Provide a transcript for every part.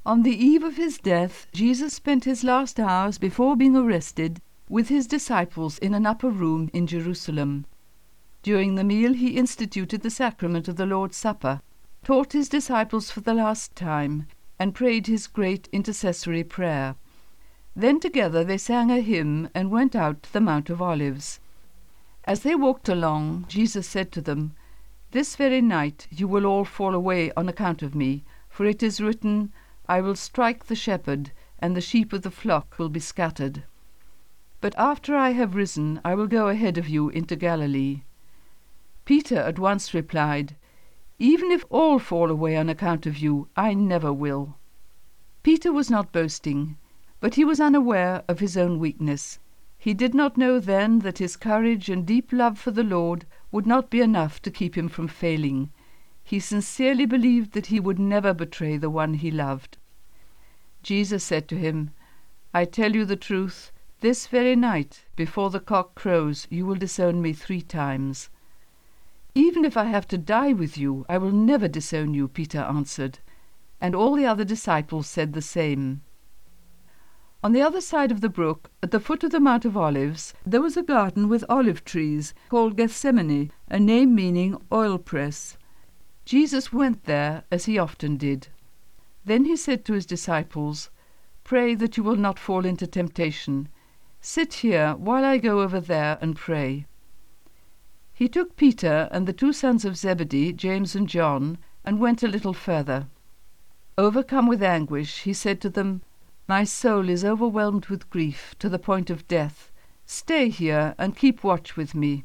On the eve of his death, Jesus spent his last hours before being arrested with his disciples in an upper room in Jerusalem. During the meal he instituted the sacrament of the Lord's Supper, taught his disciples for the last time, and prayed his great intercessory prayer. Then together they sang a hymn and went out to the Mount of Olives. As they walked along, Jesus said to them, "This very night you will all fall away on account of me, for it is written, 'I will strike the shepherd, and the sheep of the flock will be scattered.' But after I have risen, I will go ahead of you into Galilee." Peter at once replied, "Even if all fall away on account of you, I never will." Peter was not boasting, but he was unaware of his own weakness. He did not know then that his courage and deep love for the Lord would not be enough to keep him from failing. He sincerely believed that he would never betray the one he loved. Jesus said to him, "I tell you the truth, this very night, before the cock crows, you will disown me 3 times." "Even if I have to die with you, I will never disown you," Peter answered, and all the other disciples said the same. On the other side of the brook, at the foot of the Mount of Olives, there was a garden with olive trees, called Gethsemane, a name meaning oil press. Jesus went there, as he often did. Then he said to his disciples, "Pray that you will not fall into temptation. Sit here while I go over there and pray." He took Peter and the 2 sons of Zebedee, James and John, and went a little further. Overcome with anguish, he said to them, "My soul is overwhelmed with grief to the point of death. Stay here and keep watch with me."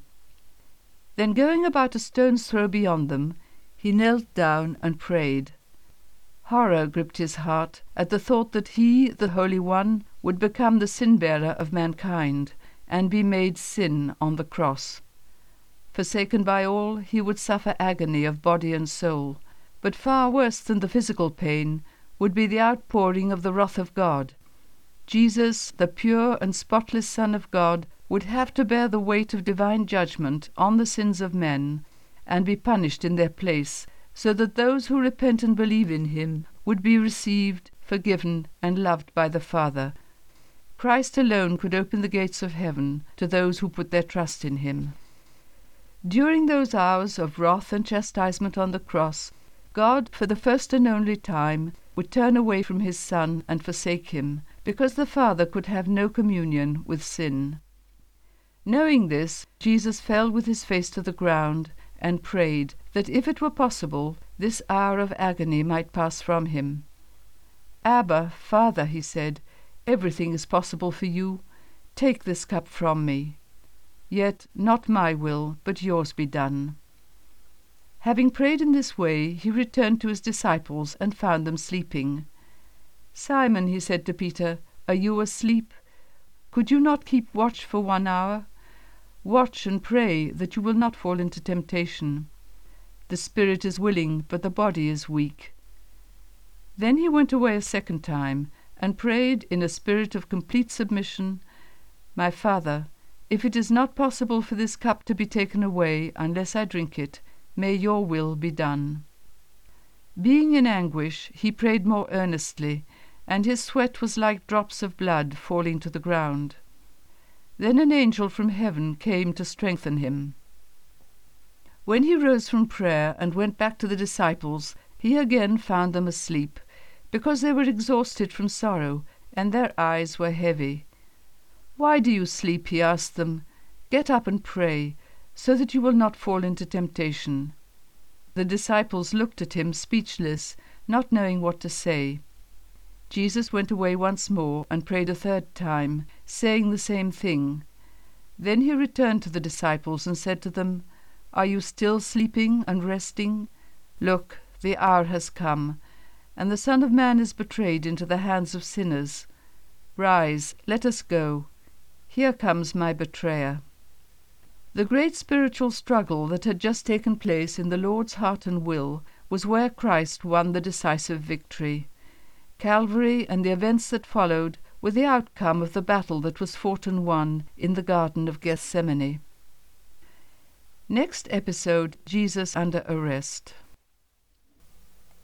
Then going about a stone's throw beyond them, he knelt down and prayed. Horror gripped his heart at the thought that he, the Holy One, would become the sin-bearer of mankind and be made sin on the cross. Forsaken by all, he would suffer agony of body and soul, but far worse than the physical pain would be the outpouring of the wrath of God. Jesus, the pure and spotless Son of God, would have to bear the weight of divine judgment on the sins of men and be punished in their place, so that those who repent and believe in him would be received, forgiven, and loved by the Father. Christ alone could open the gates of heaven to those who put their trust in him. During those hours of wrath and chastisement on the cross, God, for the first and only time, would turn away from his Son and forsake him, because the Father could have no communion with sin. Knowing this, Jesus fell with his face to the ground and prayed that if it were possible, this hour of agony might pass from him. "Abba, Father," he said, "everything is possible for you. Take this cup from me. Yet not my will, but yours be done." Having prayed in this way, he returned to his disciples and found them sleeping. "Simon," he said to Peter, "are you asleep? Could you not keep watch for 1 hour? Watch and pray that you will not fall into temptation. The spirit is willing, but the body is weak." Then he went away a second time and prayed in a spirit of complete submission, "My Father, if it is not possible for this cup to be taken away unless I drink it, may your will be done." Being in anguish, he prayed more earnestly, and his sweat was like drops of blood falling to the ground. Then an angel from heaven came to strengthen him. When he rose from prayer and went back to the disciples, he again found them asleep, because they were exhausted from sorrow, and their eyes were heavy. "Why do you sleep?" he asked them. "Get up and pray, so that you will not fall into temptation." The disciples looked at him speechless, not knowing what to say. Jesus went away once more and prayed a 3rd time, saying the same thing. Then he returned to the disciples and said to them, "Are you still sleeping and resting? Look, the hour has come, and the Son of Man is betrayed into the hands of sinners. Rise, let us go. Here comes my betrayer." The great spiritual struggle that had just taken place in the Lord's heart and will was where Christ won the decisive victory. Calvary and the events that followed were the outcome of the battle that was fought and won in the Garden of Gethsemane. Next episode, Jesus under arrest.